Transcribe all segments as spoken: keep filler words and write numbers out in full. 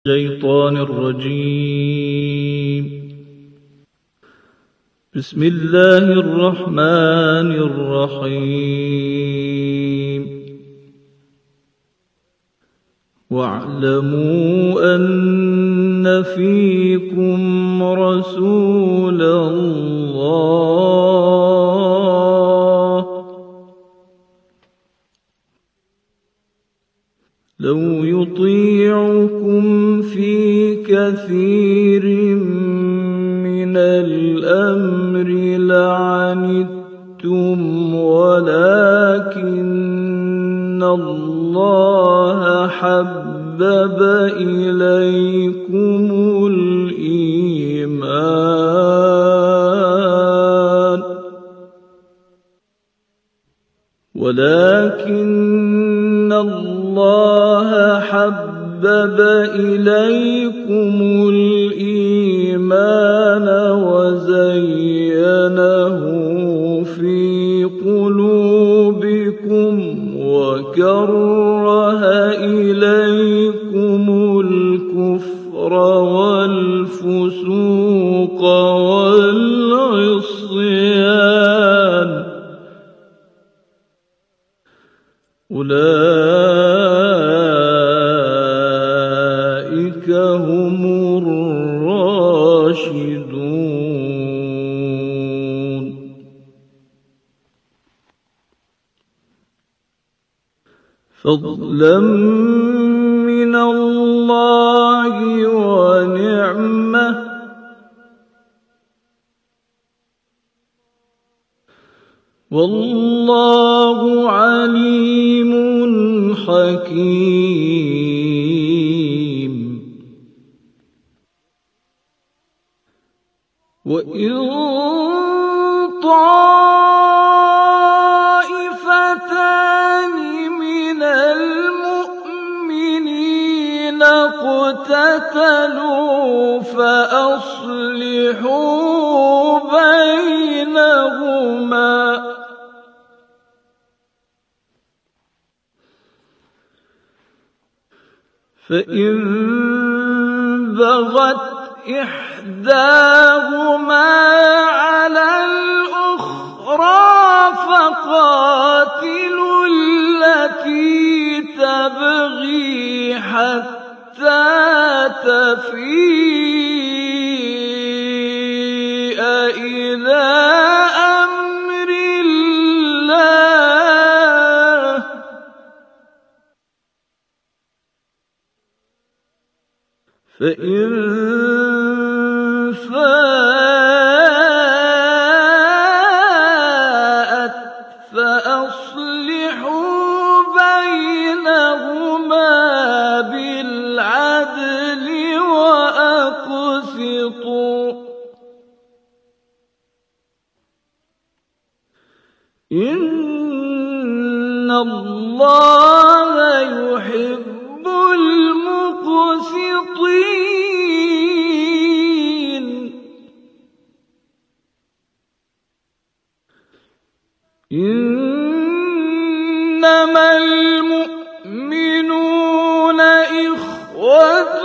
الشيطان الرجيم. بسم الله الرحمن الرحيم. واعلموا أن فيكم رسول الله لو يطيعكم في كثير من الأمر لعنتم ولكن الله حبب إليكم الإيمان ولكن الله حبب إليكم الإيمان وزينه في قلوبكم وكره إليكم الكفر والفسوق والعصيان أولئك هم الراشدون. فضلا من الله ونعمة والله عليم حكيم. وإن طائفتان من المؤمنين اقتتلوا فأصلحوا بينهما فإن بغت إحداهما على الأخرى فقاتلوا التي تبغي حتى تفيء إلى أمر الله فإن فاءت فأصلحوا بينهما بالعدل وأقسطوا إن الله يحب المقسطين. إنما المؤمنون إخوة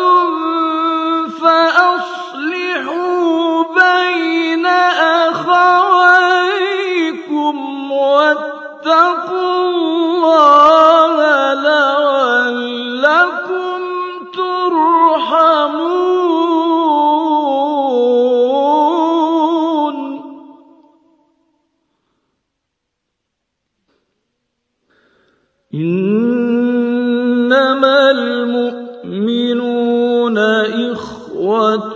فأصلحوا بين أخويكم واتقوا الله لعلكم ترحمون. إنما المؤمنون إخوة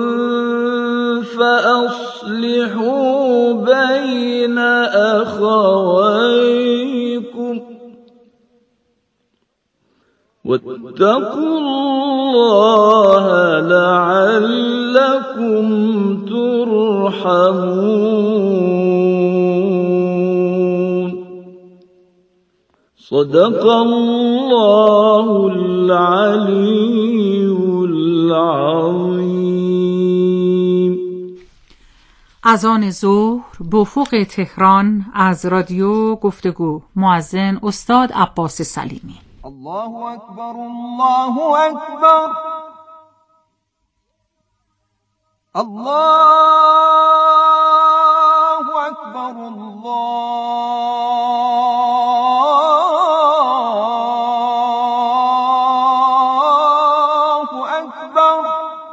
فأصلحوا بين أخويكم واتقوا الله لعلكم ترحمون. صدق الله العلي العظیم. اذان ظهر به افق تهران از رادیو گفتگو. مؤذن استاد عباس سلیمی. الله أكبر الله أكبر الله أكبر الله أكبر.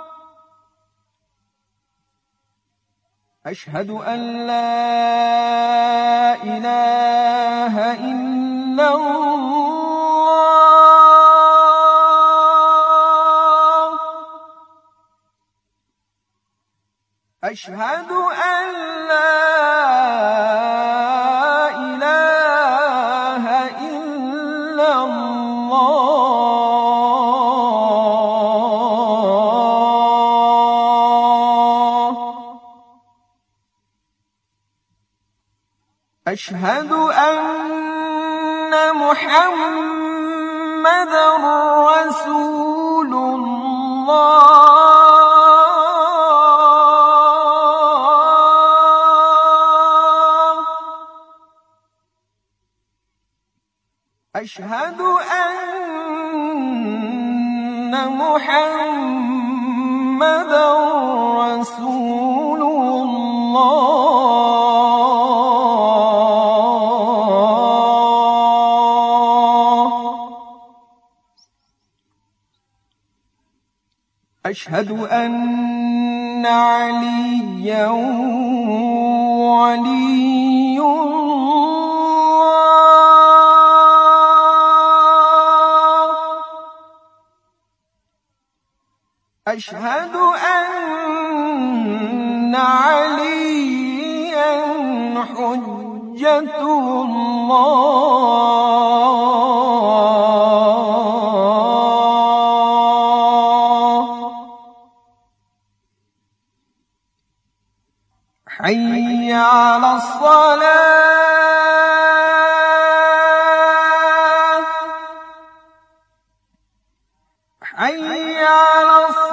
أشهد أن لا إله إلا الله. أشهد أن لا إله إلا الله. أشهد أن محمدًا رسول الله. أشهد أن محمدًا رسول الله. أشهد أن عليًّا ولي الله. أشهد أن عليًّا حجة الله. حي على الصلاة. حي على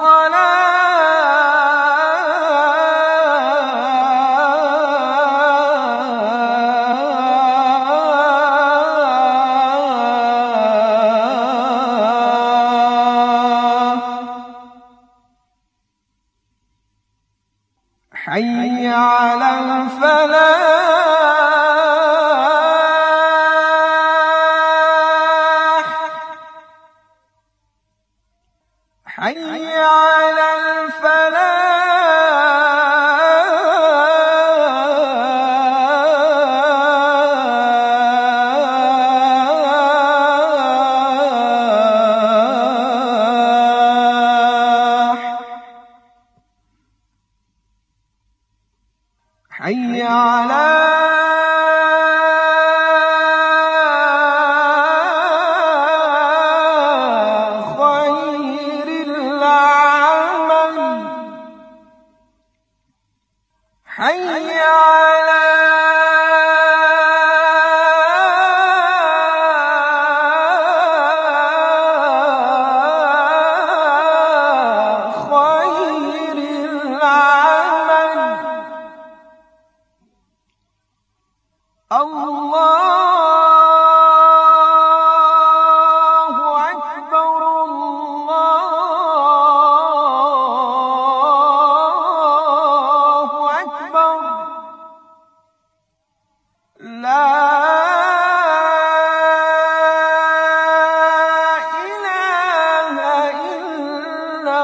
حي على الفلاح. حي على الفلاح. حي على خير العمل. حي على خير العمل. الله أكبر الله أكبر. لا إله إلا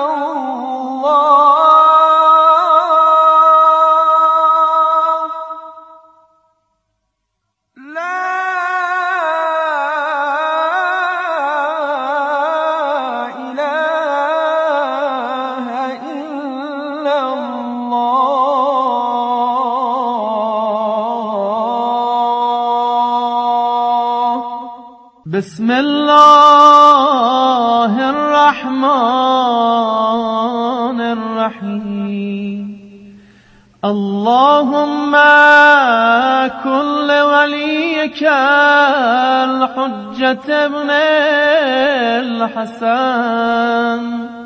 الله. لا إله إلا الله. بسم الله الرحمن الرحيم. اللهم كن لوليك الحجة ابن الحسن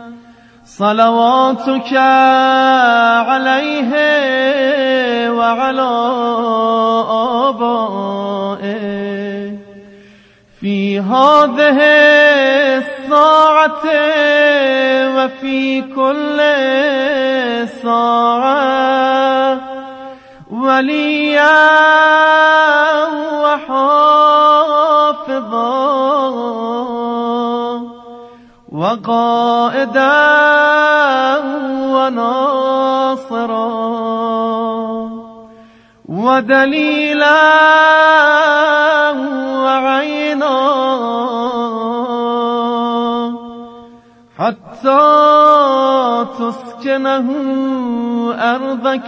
صلواتك عليه وعلى آبائه في هذه ساعة وفي كل ساعة وليا وحافظا وقائدا وناصرا ودليلا وعينا حتى تسكنه أرضك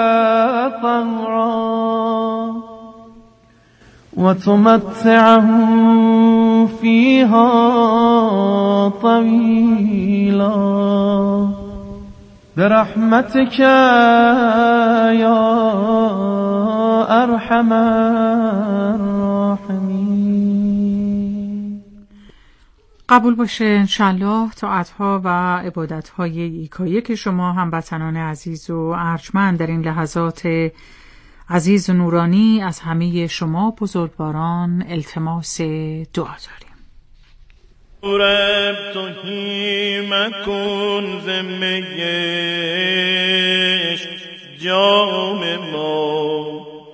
طوعا وتمتعه فيها طويلا برحمتك يا أرحم الراحمين. قبول باشه انشالله طاعتها و عبادتهای یکایی که شما هموطنان عزیز و ارجمند در این لحظات عزیز و نورانی از همه شما بزرگواران التماس دعا داریم. رب توهی مکن زمیش جام ما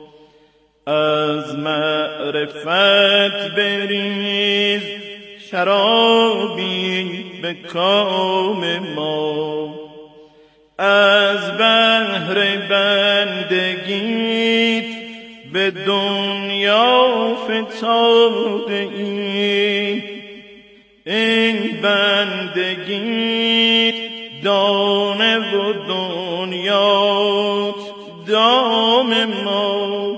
از معرفت بریز شرابی به کام ما از بحر بندگیت به دنیا فتاده ای این بندگیت دانه و دنیات دام ما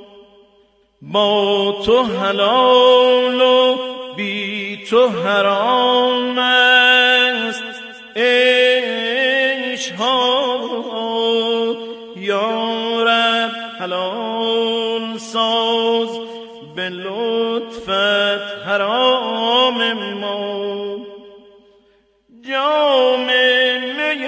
با تو حلال و بی تو حرام است عیشها یا رب حلال ساز به لطفت حرام ما جام می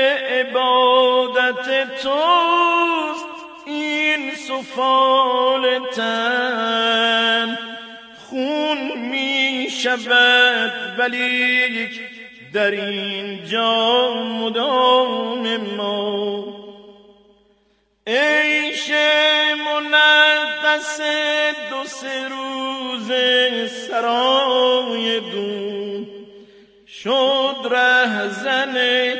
عبادت توست این سفال تن خون می شود ولیک در این جام مدام ما عیش منقص دو سه روز سرای دون شد رهزن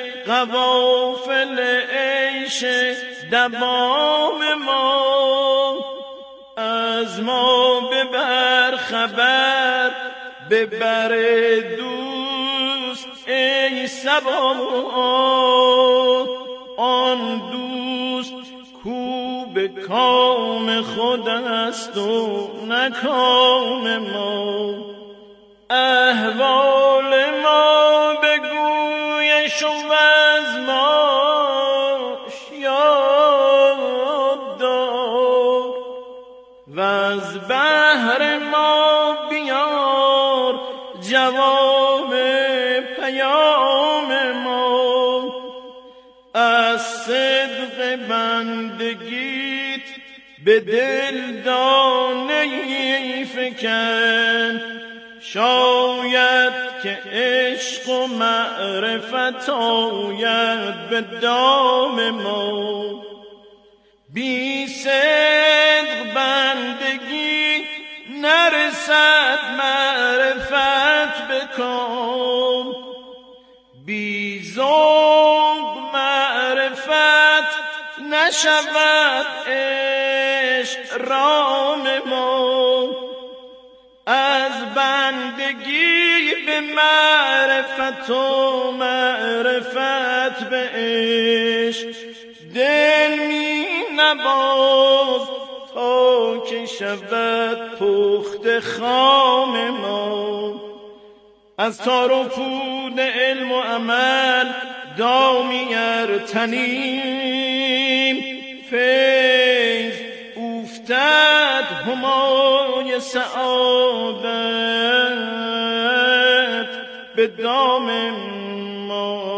قوافل عیش دوام ما از ما ببر خبر ببر دوست ای صبا آن دوست کو به کام خود است و نکام ما احوال ما بگویش و از ماش یاد دار و از بحر ما بیار جواب پیام ما از صدق بندگیت به دل دانه‌ای فکن شاید که عشق و معرفت آید به دام ما بی صدق بندگی نرسد معرفت بکن بی ذوق معرفت نشود عشق رام ما از بندگی به معرفت و معرفت به عشق دل می نباز تا که شود پخت خام ما از تار و پود علم و عمل دامی ارتنیم فیض افتد همای سعادت به دام ما.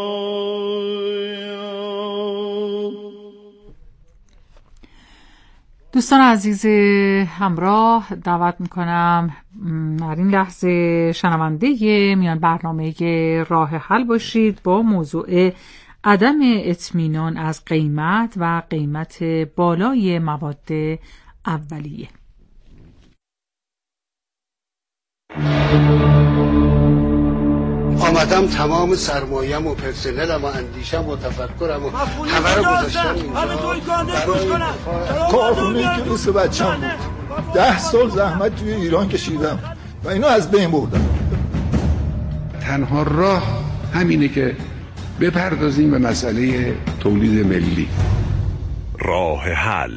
دوستان عزیز همراه دعوت میکنم در این لحظه شنونده میان برنامه راه حل باشید با موضوع عدم اطمینان از قیمت و قیمت بالای مواد اولیه. آمدم تمام سرمایه‌ام و پرسنلم و اندیشم و تفکرم و همه رو گذاشتم اینجا. کارخونه کلاس بچه‌م بود. ده سال زحمت توی ایران کشیدم و اینو از بین بردم. تنها راه همینه که بپردازیم به مسئله تولید ملی. راه حل.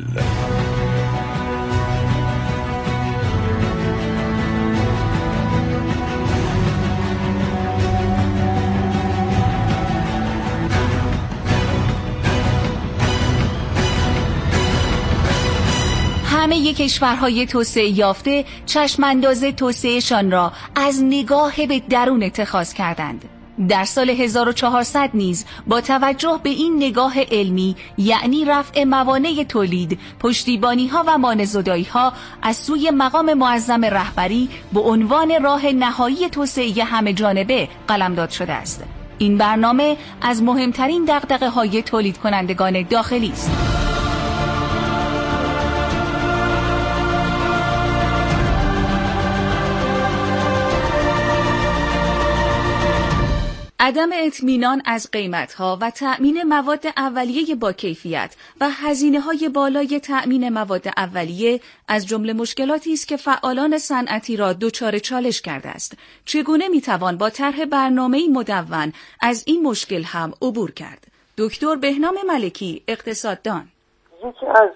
همه کشورهای توسعه یافته چشمانداز توسعهشان را از نگاه به درون اتخاذ کردند. در سال هزار و چهارصد نیز با توجه به این نگاه علمی، یعنی رفع موانع تولید، پشتیبانی‌ها و مانع‌زدایی‌ها از سوی مقام معظم رهبری به عنوان راه نهایی توسعه همه جانبه قلمداد شده است. این برنامه از مهمترین دغدغه‌های تولید کنندگان داخلی است. عدم اطمینان از قیمت‌ها و تأمین مواد اولیه با کیفیت و هزینه‌های بالای تأمین مواد اولیه از جمله مشکلاتی است که فعالان صنعتی را دچار چالش کرده است. چگونه می‌توان با طرح برنامه‌ای مدون از این مشکل هم عبور کرد؟ دکتر بهنام ملکی، اقتصاددان. یکی از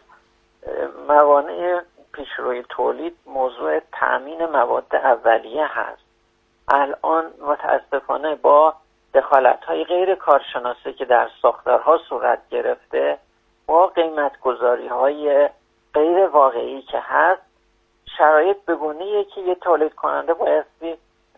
موانع پیشروی تولید موضوع تأمین مواد اولیه هست. الان متاسفانه با دخالت‌های غیر کارشناسه که در ساختارها صورت گرفته، با قیمت‌گذاری‌های غیر واقعی که هست، شرایط به گونه‌ایه که یه تولید کننده بایستی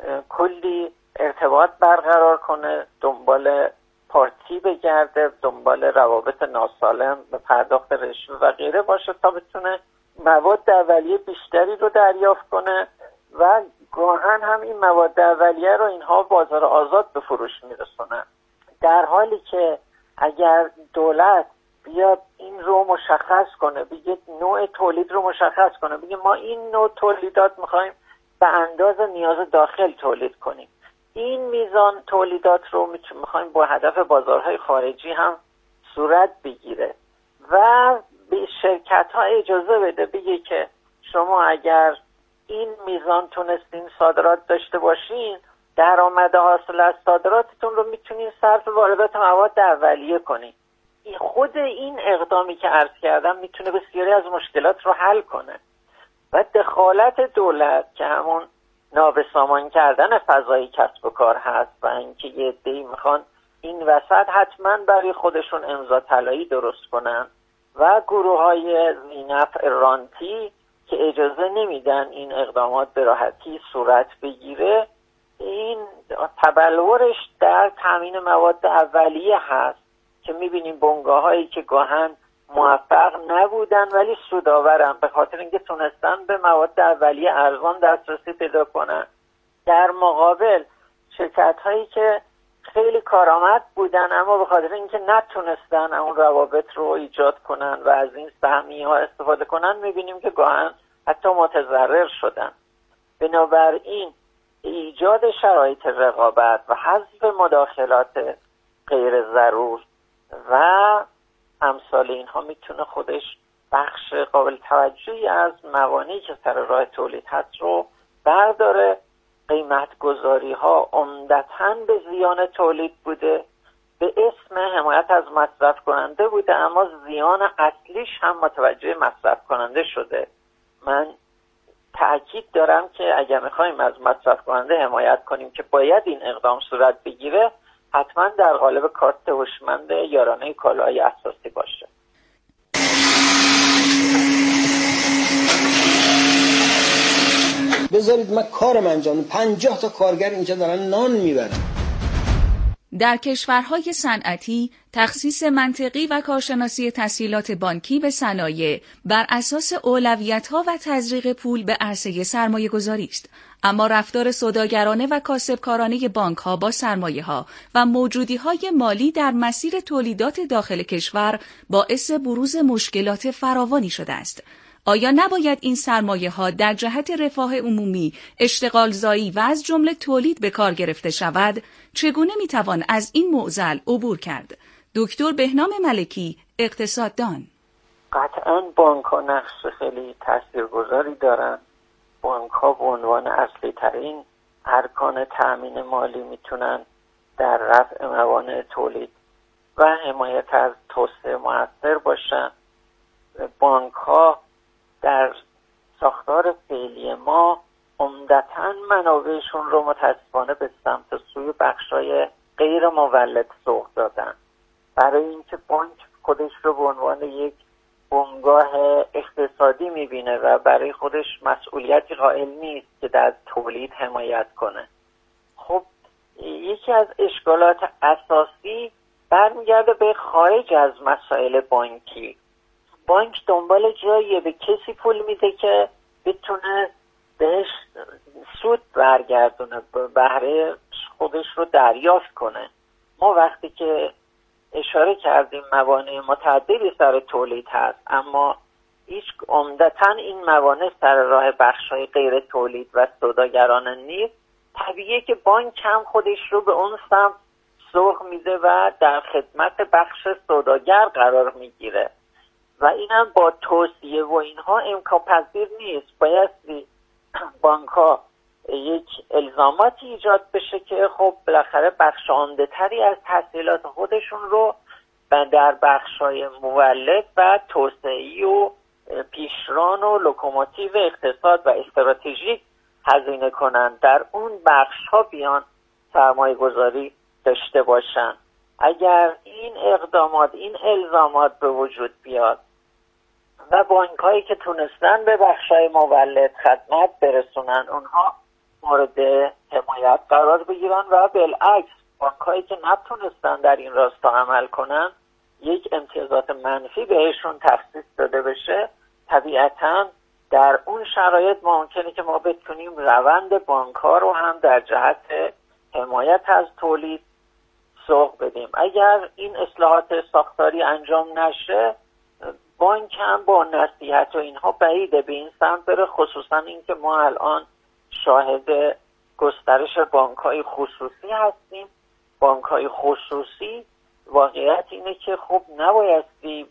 کلی ارتباط برقرار کنه، دنبال پارتی بگرده، دنبال روابط ناسالم به پرداخت رشوه و غیره باشه تا بتونه مواد اولیه بیشتری رو دریافت کنه و گاهن هم این مواد اولیه رو اینها بازار آزاد به فروش میرسونن. در حالی که اگر دولت بیاد این رو مشخص کنه، بگه نوع تولید رو مشخص کنه، بگه ما این نوع تولیدات میخوایم به اندازه نیاز داخل تولید کنیم، این میزان تولیدات رو میخوایم با هدف بازارهای خارجی هم صورت بگیره و به شرکت ها اجازه بده، بگه که شما اگر این میزان تونستین صادرات داشته باشین، درآمد حاصل از صادراتتون رو میتونین صرف واردات مواد اولیه کنین. خود این اقدامی که عرض کردم میتونه بسیاری از مشکلات رو حل کنه و دخالت دولت که همون نابسامان کردن فضای کسب و کار هست و اینکه یه عده‌ای میخوان این وسط حتما برای خودشون امضا طلایی درست کنن و گروه‌های ذی‌نفع رانتی که اجازه نمیدن این اقدامات به راحتی صورت بگیره، این تبلورش در تامین مواد اولیه هست که میبینیم بنگاه‌هایی که گاهن موفق نبودن ولی سودآورن به خاطر اینکه تونستن به مواد اولیه ارزان دسترسی پیدا کنن، در مقابل شرکت‌هایی که خیلی کارآمد بودن اما به خاطر اینکه نتونستن اون روابط رو ایجاد کنن و از این سهمیه‌ها استفاده کنن، میبینیم که گاهن حتی متضرر شدن. بنابراین ایجاد شرایط رقابت و حذف مداخلات غیر ضرور و امثال اینها میتونه خودش بخش قابل توجهی از موانعی که سر راه تولید هست رو برداره. قیمت گذاری ها عمدتاً به زیان تولید بوده، به اسم حمایت از مصرف کننده بوده، اما زیان اصلیش هم متوجه مصرف کننده شده. من تأکید دارم که اگر میخوایم از مصرف کننده حمایت کنیم که باید این اقدام صورت بگیره، حتما در قالب کارت هوشمند یارانه کالاهای اساسی باشه. بذارید من کارم انجام. پنجاه تا کارگر اینجا دارن نان میبرن. در کشورهای صنعتی، تخصیص منطقی و کارشناسی تسهیلات بانکی به صنایع بر اساس اولویت‌ها و تزریق پول به عرصه سرمایه‌گذاری است. اما رفتار سوداگرانه و کاسبکارانه بانک‌ها با سرمایه‌ها و موجودی‌های مالی در مسیر تولیدات داخل کشور باعث بروز مشکلات فراوانی شده است. آیا نباید این سرمایه‌ها در جهت رفاه عمومی، اشتغالزایی و از جمله تولید به کار گرفته شود؟ چگونه میتوان از این معضل عبور کرد؟ دکتر بهنام ملکی، اقتصاددان: قطعاً بانک‌ها نقش خیلی تاثیرگذاری دارن. بانک‌ها به عنوان اصلی ترین ارکان تأمین مالی میتونن در رفع موانع تولید و حمایت از توسعه مؤثر باشن. بانک‌ها در ساختار فعلی ما عمدتاً منابعشون رو متاسفانه به سمت سوی بخشای غیر مولد سوق دادن، برای اینکه بانک خودش رو به عنوان یک بنگاه اقتصادی میبینه و برای خودش مسئولیتی قائل نیست که در تولید حمایت کنه. خب یکی از اشکالات اساسی برمیگرده به خارج از مسائل بانکی. بانک دنبال جاییه به کسی پول میده که بتونه بهش سود برگردونه، بهره خودش رو دریافت کنه. ما وقتی که اشاره کردیم موانع متعددی سر تولید هست، اما هیچ عمدتاً این موانع سر راه بخش‌های غیر تولید و سوداگرانه نیست. طبیعیه که بانک هم خودش رو به اون سمت سوق میده و در خدمت بخش سوداگر قرار میگیره و اینم با توصیه و اینها امکان پذیر نیست. بایستی بانک ها یک الزاماتی ایجاد بشه که خب بالاخره بخش عمده تری از تسهیلات خودشون رو در بخش‌های مولد و توسعه‌ای و پیشران و لوکوموتیو اقتصاد و استراتژیک هزینه کنند، در اون بخش‌ها بیان سرمایه گذاری داشته باشن. اگر این اقدامات، این الزامات به وجود بیاد و بانک‌هایی که تونستن به بخش‌های مولد خدمت برسونن اونها مورد حمایت قرار بگیرن و بالعکس بانک‌هایی که نتونستن در این راستا عمل کنن یک امتیازات منفی بهشون تخصیص داده بشه، طبیعتاً در اون شرایط ممکنه که ما بتونیم روند بانک‌ها رو هم در جهت حمایت از تولید سوق بدیم. اگر این اصلاحات ساختاری انجام نشه، بانک هم با نصیحت و اینها بعیده به این سمت بره، خصوصا اینکه ما الان شاهد گسترش بانک‌های خصوصی هستیم. بانک‌های خصوصی واقعیت اینه که خب نبایستی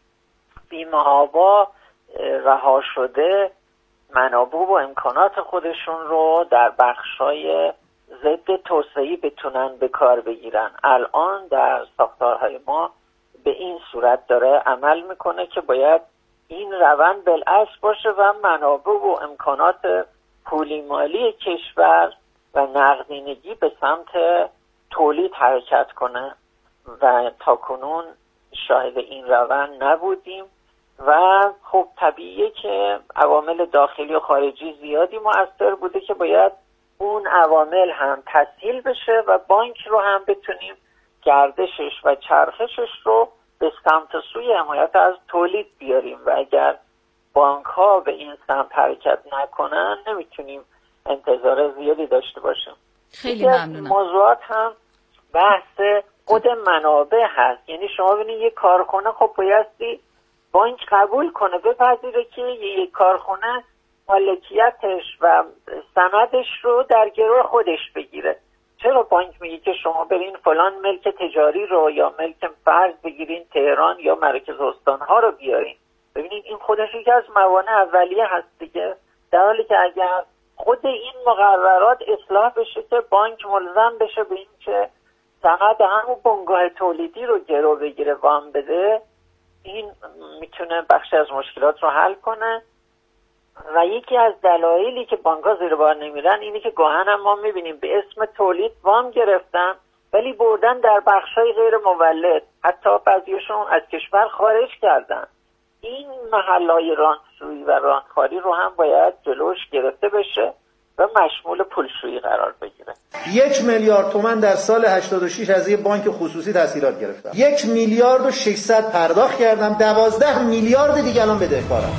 بی‌محابا رها شده منابع و امکانات خودشون رو در بخش‌های ضد توسعه‌ای بتونن به کار بگیرن. الان در ساختارهای ما به این صورت داره عمل میکنه که باید این روند بالعکس باشه و منابع و امکانات پولی مالی کشور و نقدینگی به سمت تولید حرکت کنه و تاکنون شاهد این روند نبودیم و خب طبیعیه که عوامل داخلی و خارجی زیادی مؤثر بوده که باید اون عوامل هم تسهیل بشه و بانک رو هم بتونیم گردشش و چرخشش رو به سمت سوی حمایت از تولید بیاریم و اگر بانک ها به این سمت حرکت نکنن نمیتونیم انتظار زیادی داشته باشیم. خیلی ممنونم. موضوعات هم بحث خود منابع هست. یعنی شما ببینید یک کارخونه خب بایستی بانک قبول کنه، بپذیره که یک کارخونه مالکیتش و سندش رو در گروه خودش بگیره. چرا بانک میگه که شما برین فلان ملک تجاری رو یا ملک فرض بگیرین تهران یا مراکز استانها رو بیارین؟ ببینید این خودش یکی از موانع اولیه هست دیگه، در حالی که اگر خود این مقررات اصلاح بشه که بانک ملزم بشه به این که سند همون بنگاه تولیدی رو گرو بگیره وام بده، این میتونه بخشی از مشکلات رو حل کنه. و یکی از دلایلی که بانک‌ها زیر بار نمیرن اینه که گاهن هم ما میبینیم به اسم تولید وام گرفتن ولی بردن در بخشای غیر مولد، حتی بعضیشون از کشور خارج کردن. این محلهای رانتسویی و رانتخواری رو هم باید جلوش گرفته بشه و مشمول پولشویی قرار بگیره. یک میلیارد تومان در سال هشتاد و شش از یه بانک خصوصی تسهیلات گرفتم. یک میلیارد و ششصد پرداخت کردم. دوازده میلیارد دیگه الان بدهکارم.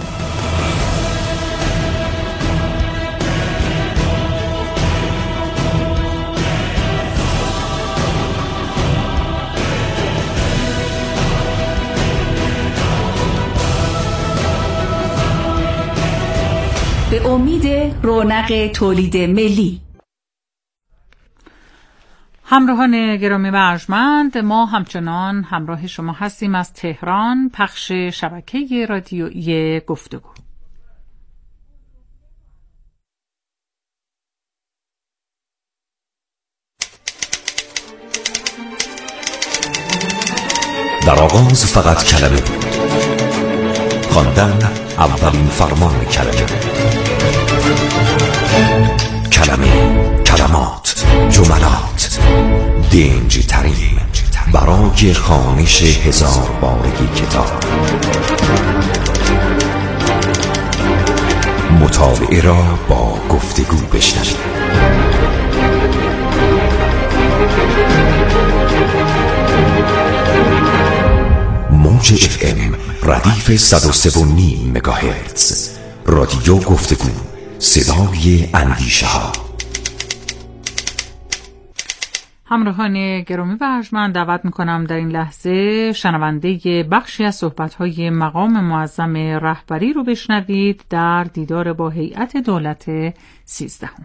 به امید رونق تولید ملی. همراهان گرامی و ارجمند، ما همچنان همراه شما هستیم از تهران، پخش شبکه رادیویی گفتگو. در آغاز فقط کلمه بود، خواندن اولین فرمان کلمه بود. کلمه، کلمات، جملات، دنج ترین برای خوانش هزار بارگی کتاب. مطالعه را با گفتگو بشنوید. موج اف ام ردیف صد و سه و نیم مگاهرتز. رادیو گفتگو، صدای اندیشه ها. همراهان گرامی و ارجمند، دعوت میکنم در این لحظه شنونده بخشی از صحبت‌های مقام معظم رهبری رو بشنوید در دیدار با هیئت دولت سیزدهم.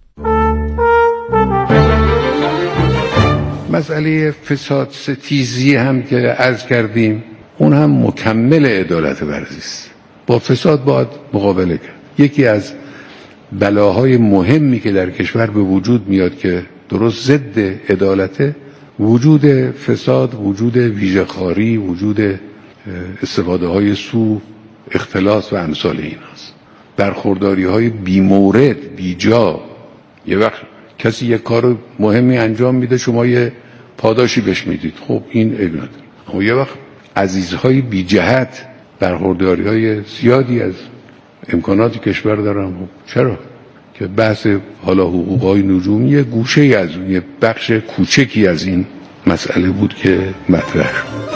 مسئله فساد ستیزی هم که عرض کردیم، اون هم مکمل عدالت ورزی است. با فساد باید مقابله کرد. یکی از بلاهای مهمی که در کشور به وجود میاد که درست ضد عدالته، وجود فساد، وجود ویژه‌خواری، وجود استفاده های سو، اختلاس و امثال ایناست. برخورداری های بی‌مورد، بیجا. یه وقت کسی یه کار مهمی انجام میده، شما یه پاداشی بهش میدید، خب این عیب نداره. اما یه وقت عزیزهای بی جهت برخورداری های زیادی از امکانات کشور دارن. خب چرا؟ که بحث حالا حقوقهای نجومی یه گوشه ای از اون، یه بخش کوچکی از این مسئله بود که مطرح شد.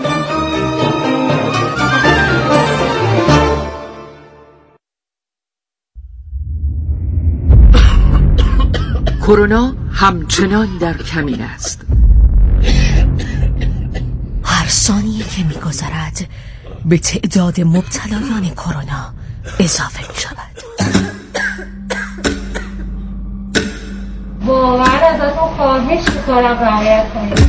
کرونا همچنان در کمین است. هر ثانیه که می‌گذرد به تعداد مبتلایان کرونا اضافه می‌شود. واقعا ازتون خواهش می‌کنم رعایت کنید.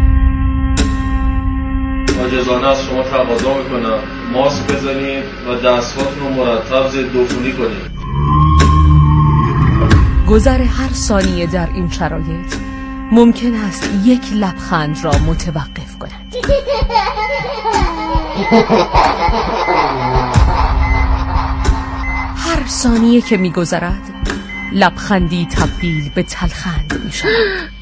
عاجزانه از شما تقاضا می‌کنم ماسک بزنید و دست‌هاتون رو مرتب ضد عفونی کنید. گذر هر ثانیه در این شرایط ممکن است یک لبخند را متوقف کند. هر ثانیه که می‌گذرد لبخندی تبدیل به تلخند می‌شود.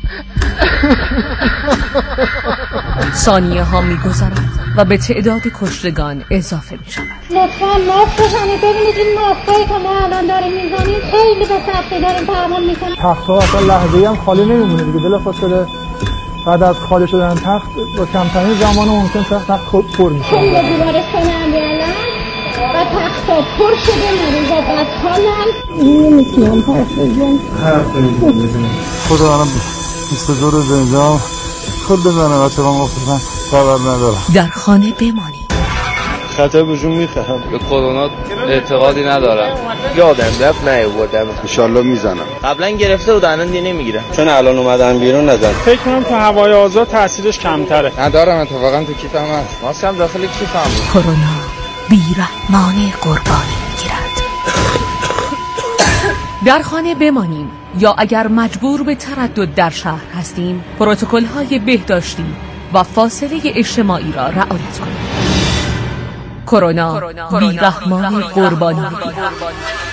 ثانیه ها می‌گذرد و به تعداد کشتگان اضافه می‌شود. لطفاً ماسک بزنید. ببینید این ماسکایی که ما الان داریم می‌زنیم خیلی به سختی داریم تحمل می‌کنیم. تخت‌ها اصلا لحظه‌ای هم خالی نمی‌مونه دیگه. بلافاصله بعد از خالی شدن تخت با کمترین زمان ممکن تخت پر میشه. خیلی بیمارستان امیرالله و تخت‌ها پر شده، مریضا بدحالن. نمی‌تونم حرف بزنم. حرف نمی‌زنم. خدا الان بیست و دو روز اینجا خود بزنه بچه با مفتن خبر ندارم. در خانه بمانید. خطر بجون میخواهم. به کرونا اعتقادی ندارم. یادم رفت نیاوردم. انشالله میزنم. قبلا گرفته بود الان دیگه نمیگیرم. چون الان اومدن بیرون نزن. فکر کنم تو هوای آزاد تاثیرش کمتره. ندارم اتفاقا تو کیفم هست. ماسکم داخل کیفم بود. کرونا بی‌رحمانه قربانی میگیرد. در خانه بمانیم یا اگر مجبور به تردد در شهر هستیم پروتکل‌های بهداشتی و فاصله اجتماعی را رعایت کنیم. کرونا بی‌رحمانه قربانی میگیرد.